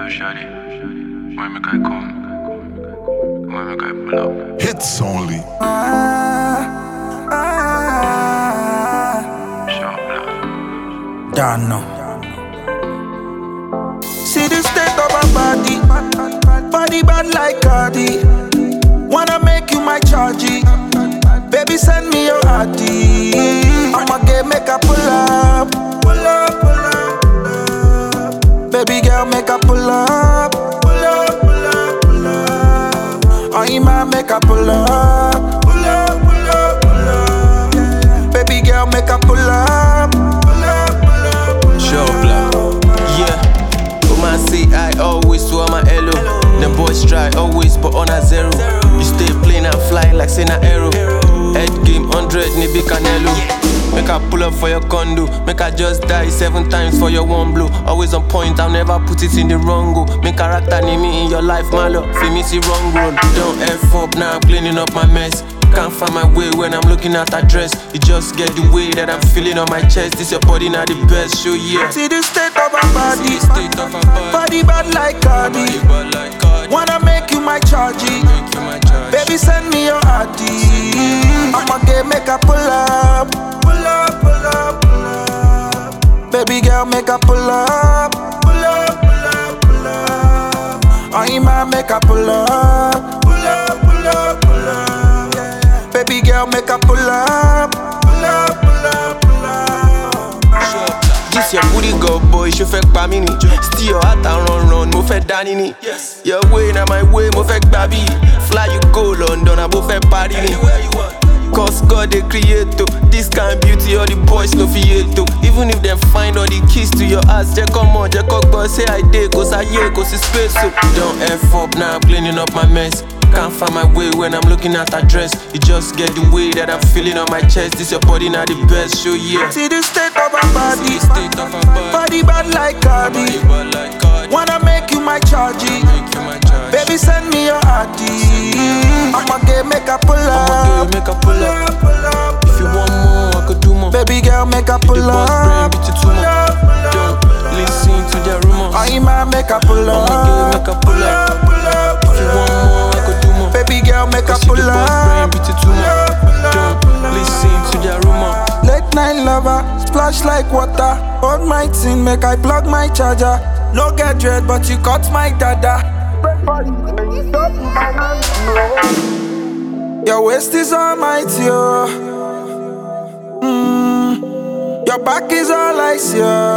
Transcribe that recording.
Yo, shawty, when make I come? When make I pull up? Hits only. Sharp blood. Don't know. See the state of my body, body bad like Cardi. Wanna make you my chargy. Baby, send me your ID. I'ma get make a pull up, pull up, pull up, pull up. Baby girl, make a pull up, pull up, pull up, pull up. Oh, you might make a pull up, pull up, pull up, pull up. Baby girl, make a pull up, pull up, pull up, pull up. Sure, blood. Yeah. Woman say I always to my hello. Them boys try always, but on a zero. You stay playing and flying like say na arrow. Head game 100, Nibi Canelo. Make I pull up for your condo. Make I just die 7 times for your one blow. Always on point, I'll never put it in the wrong go. Make character name me in your life, my love. Feel me see wrong road. Don't F up, now I'm cleaning up my mess. Can't find my way when I'm looking at that dress. You just get the way that I'm feeling on my chest. This your body not the best, show yeah. See the state of my body, State of my body bad like Cardi. Wanna make you my chargy. Baby, send me your ID. I'ma get make a pull up, pull up, pull up, pull up. Baby girl, make a pull up, pull up, pull up, pull up. Oh, you might make a pull up, pull up, pull up, pull up. Baby girl, make a pull up, pull up, pull up, pull up. This your booty go boy, you fake pa mini. Steal your heart and run, mo fẹ́ dání ni. Your way na my way, mo fẹ́ gbàbí. Fly you go London, I mo fẹ́ party ni. Cause God they create to this kind of beauty, all the boys no fit to. Even if them find all the keys to your ass, just come on, just cock boy, say I did, cause I yeah, cause it's space so. Don't F up, now I'm cleaning up my mess. Can't find my way when I'm looking at that dress. You just get the way that I'm feeling on my chest. This your body not the best, show yeah. See the state of my body, State of my body bad like Cardi. Wanna make you my chargy. Baby, send me your ID. I'ma get make a pull up, make a pull up. pull up. If you want more, I could do more. Baby girl, make a pull boss up, brain, beat it too pull much. up, pull up. Don't listen to their rumors. Oh, you might make a pull up, Make a pull up. pull up, If you want more, I could do more. Baby girl, make a See pull the boss brain, up. beat it too much. Don't listen to their rumor. Late night lover, splash like water. Hold my tin, make I plug my charger. No get dread, but you cut my dada. Your waist is almighty, oh. Your back is all I see, oh.